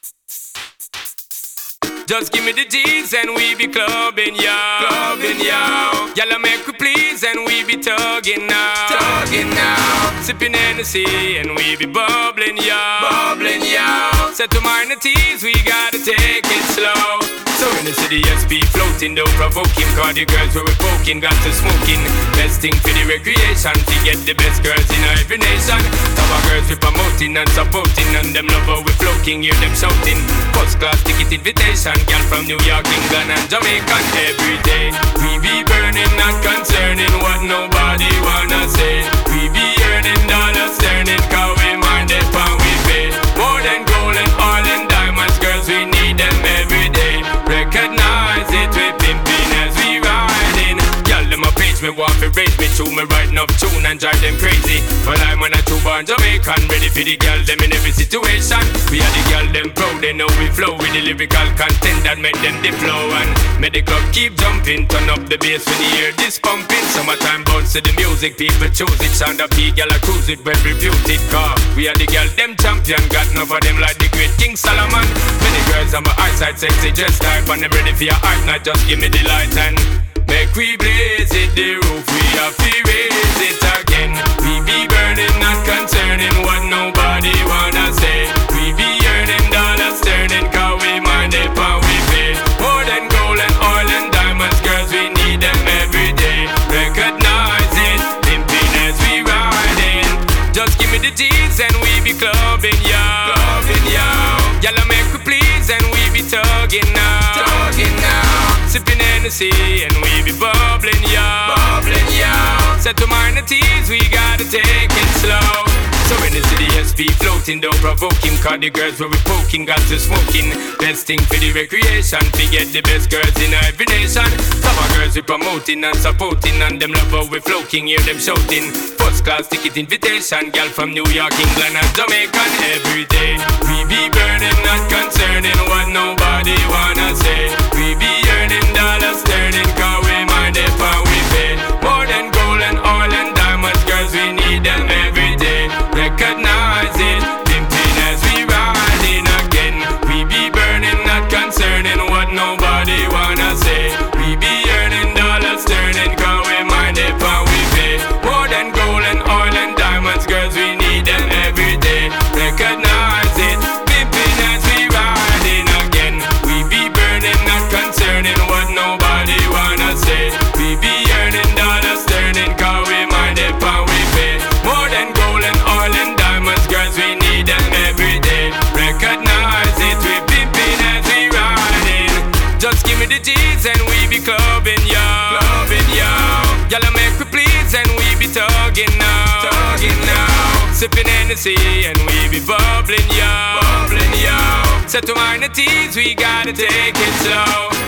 Just give me the G's and we be clubbing, yo. Clubbing, yo. Y'all make we please and we be tugging now. Tugging now. Sipping Hennessy and we be bubbling, yo. Bubbling, yo. Set to minor teas, we gotta take it slow. So in the city, SP floating, don't provoke him. Cause the girls we were poking, got to smoking. Best thing for the recreation, to get the best girls in every nation. Our girls we promoting and supporting, and them lover we floating, hear them shouting. First class ticket invitation, girl from New York, England and Jamaica. Every day we be burning, not concerning what nobody wanna say. We be earning dollars, turning, cause we mind it when we pay. More than gold and oil and diamonds, girls we need them every day. Recognize it, we pimping as we riding. Y'all them a page me want to raise me to me writing up tune and drive them crazy. But I'm when I true born Jamaican, ready for the girl them in every situation. We are the girl them proud, they know we flow with the lyrical content that make them the flow. And make the club keep jumping, turn up the bass when you hear this pumping. Summertime bounce to the music, people choose it. Sound up P, girl I cruise it, well reputed. Car we are the girl them champion, got enough of them like the great King Solomon. Many girls on my eyesight, sexy dress type, and them ready for your art, not just give me the light and make we blaze it, the roof we have to raise it again. We be burning, not concerning what nobody wanna say. We be earning dollars, turning, cause we mind it when we pay. More than gold and oil and diamonds, girls we need them every day. Recognize it, pimping as we riding. Just give me the G's and we be clubbing, yo. Clubbing, yo. Y'all make we please and we be tugging now. Tugging now. Sipping Hennessy and we be bubbling, yo. Bubbling, yo. Set to minor teas, we gotta take it slow. So in the city, SP floating, don't provoke him. Cause the girls where we poking, got to smoking. Best thing for the recreation, to get the best girls in every nation. Our girls we promoting and supporting, and them lover we floating, hear them shouting. First class ticket invitation, girl from New York, England and Jamaica. Every day we be burning, not concerning what nobody wanna say. We be earning dollars, turning, cause we mind it when we pay. More than gold and oil and diamonds, girls we need them every day. Recognize it, pimping as we riding again. We be burning, not concerning what nobody wanna say. We be earning dollars, turning, cause we mind it when we pay. More than gold and oil and diamonds, girls we need them every day. Recognize it, pimping as we riding again. We be burning, not concerning what nobody wanna say. We be earning dollars, turning, cause we mind it when we pay. More than gold and oil and diamonds, girls we need them every day. Recognize it, we pimping as we riding. Just give me the G's and we be clubbing, yo. Clubbing, yo. Y'all make we please and we be tugging now. Tugging now. Sipping Hennessy and we be bubbling, yo. Bubbling, yo. Set to minor teas, we gotta take it slow.